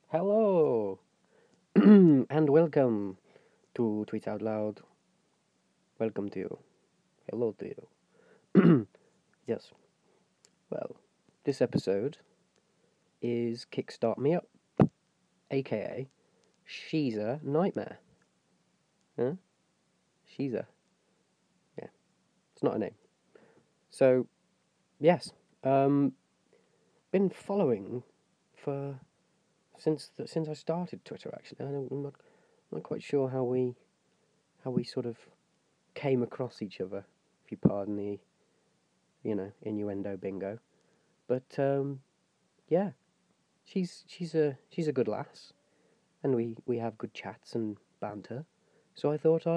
Hello and welcome to Tweets Out Loud. Welcome to you. Hello to you. Yes. Well, this episode is Kickstart Me Up, aka She's a Nightmare. Huh? She's a. Yeah, it's not a name. So, yes. Been following for since I started Twitter. Actually, I'm not quite sure how we sort of came across each other, if you pardon the innuendo bingo. But yeah, she's a good lass, and we have good chats and banter. So I thought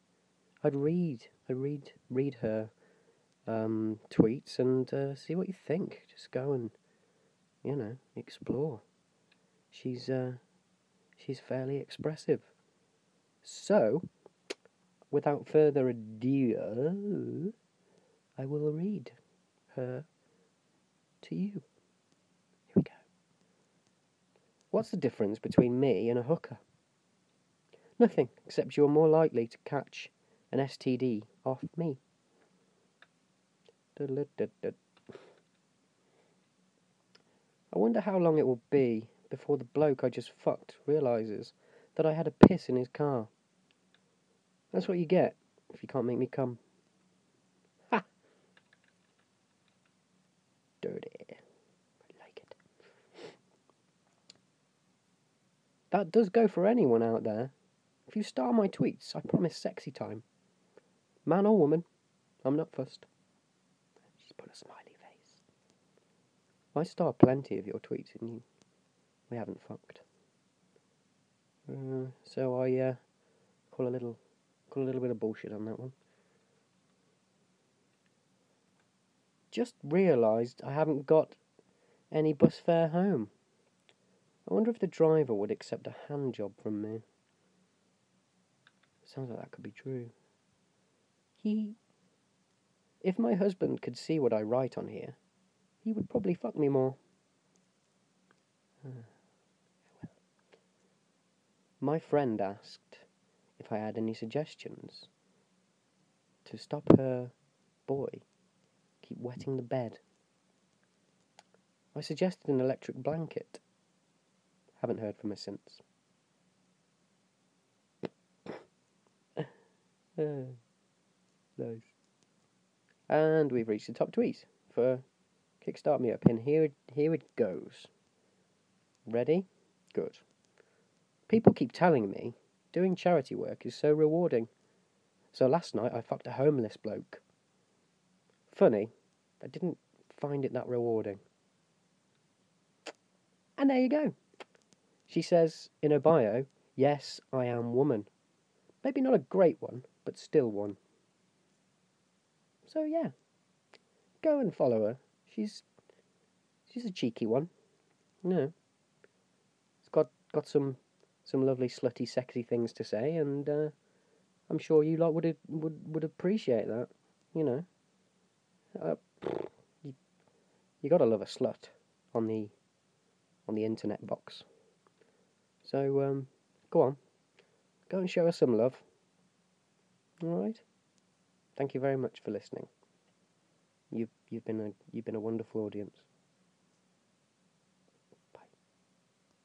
I'd read her tweets and see what you think. Just go and explore. She's uh, she's fairly expressive. So without further ado, I will read her to you. Here we go. What's the difference between me and a hooker? Nothing, except you're more likely to catch an STD off me. I wonder how long it will be before the bloke I just fucked realises that I had a piss in his car. That's what you get if you can't make me come. Ha! Dirty. I like it. That does go for anyone out there. If you star my tweets, I promise sexy time. Man or woman, I'm not fussed. She's put a smiley face. I star plenty of your tweets and we haven't fucked. So I call a little bit of bullshit on that one. Just realised I haven't got any bus fare home. I wonder if the driver would accept a hand job from me. Sounds like that could be true. If my husband could see what I write on here, he would probably fuck me more. My friend asked if I had any suggestions to stop her boy keep wetting the bed. I suggested an electric blanket. Haven't heard from her since. Nice. And we've reached the top tweet for Kickstart Me Up, and here it goes. Ready? Good. People keep telling me doing charity work is so rewarding. So last night I fucked a homeless bloke. Funny, I didn't find it that rewarding. And there you go. She says in her bio, yes, I am woman. Maybe not a great one, but still one. So yeah, go and follow her. She's a cheeky one. No, it's got some lovely slutty, sexy things to say, and I'm sure you lot would appreciate that. You know, uh, you gotta love a slut on the internet box. So go on, go and show her some love. All right. Thank you very much for listening. You've been a wonderful audience.